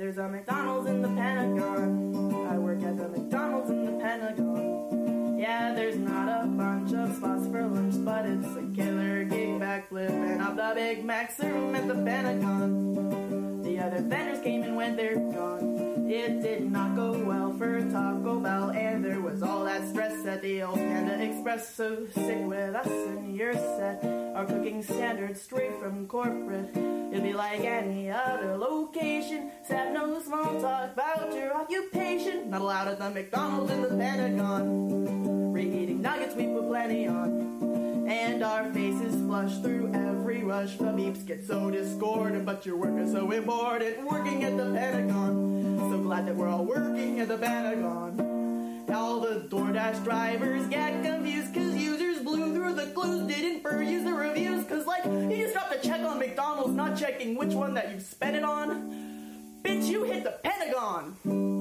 There's a McDonald's in the Pentagon. I work at the McDonald's in the Pentagon. Yeah, there's not a bunch of spots for lunch, but it's a killer gig backflip and up the Big Mac's room at the Pentagon. The other vendors came and went, they're gone. It did not go well for Taco Bell, and there was all that stress at the old Panda Express. So stick with us and you're set. Our cooking standards straight from corporate. It'll be like any other location. Have no small talk about your occupation. Not allowed at the McDonald's in the Pentagon. Reheating nuggets we put plenty on, and our faces flush through every rush. The beeps get so discordant, but your work is so important. Working at the Pentagon. So glad that we're all working at the Pentagon. All the DoorDash drivers get confused, cause users blew through the clues, didn't peruse the reviews. Cause like, you just dropped a check on McDonald's, not checking which one that you've spent it on. Bitch, you hit the Pentagon.